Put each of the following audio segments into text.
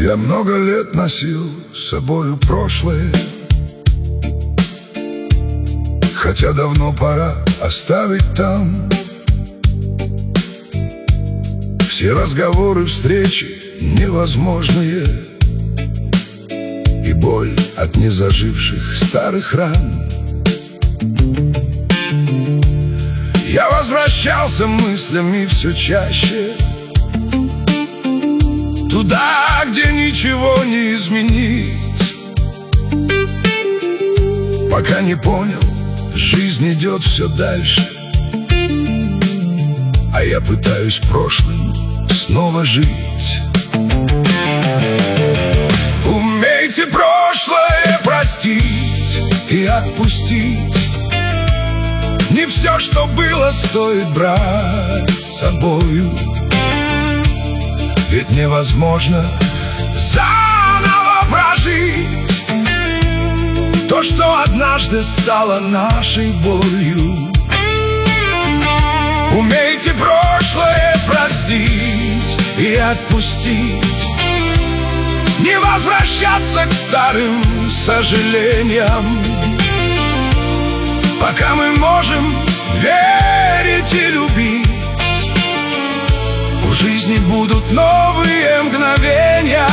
Я много лет носил с собою прошлое, хотя давно пора оставить там. Все разговоры, встречи невозможные, и боль от незаживших старых ран. Я возвращался мыслями все чаще туда, где ничего не изменить, пока не понял, жизнь идет все дальше, а я пытаюсь прошлым снова жить. Умейте прошлое простить и отпустить. Не все, что было, стоит брать с собою, ведь невозможно заново прожить то, что однажды стало нашей болью. Умейте прошлое простить и отпустить. Не возвращаться к старым сожалениям, пока мы можем верить и любить. У жизни будут новые мгновения.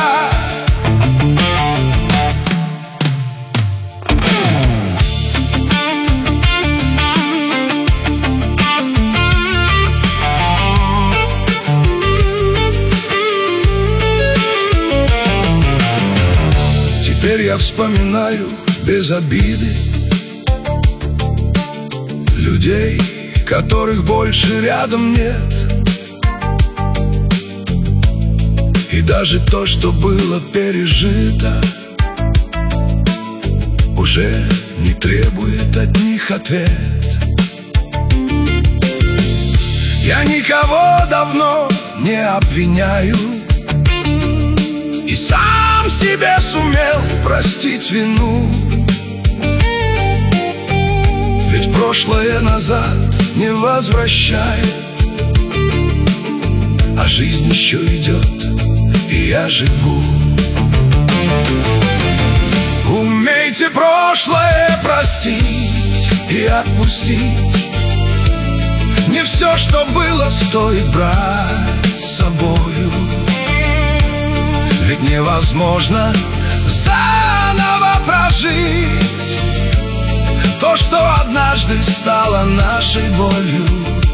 Теперь я вспоминаю без обиды людей, которых больше рядом нет. И даже то, что было пережито, уже не требует от них ответ. Я никого давно не обвиняю, и сам себе сумел простить вину. Ведь прошлое назад не возвращает, а жизнь еще идет, и я живу. Умейте прошлое простить и отпустить. Не все, что было, стоит брать с собою, ведь невозможно заново прожить то, что однажды стало нашей болью.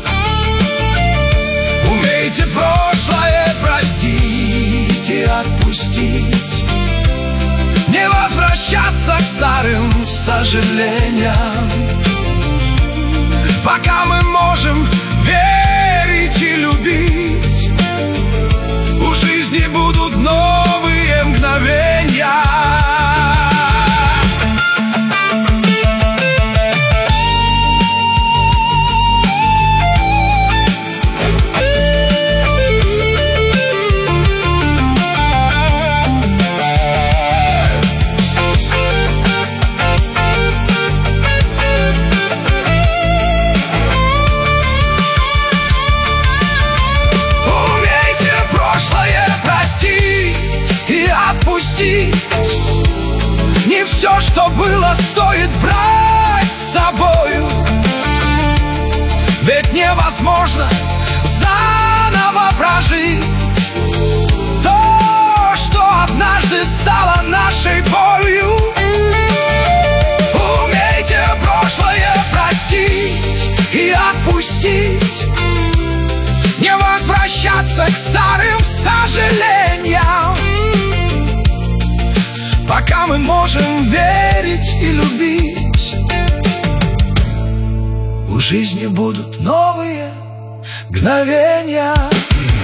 Умейте прошлое простить и отпустить. Не возвращаться к старым сожалениям, пока мы можем верить и любить. У жизни будут новые мгновения. Не все, что было, стоит брать с собою, ведь невозможно заново прожить то, что однажды стало нашей болью. Умейте прошлое простить и отпустить. Не возвращаться к старым сожалениям, пока мы можем верить и любить. У жизни будут новые мгновения.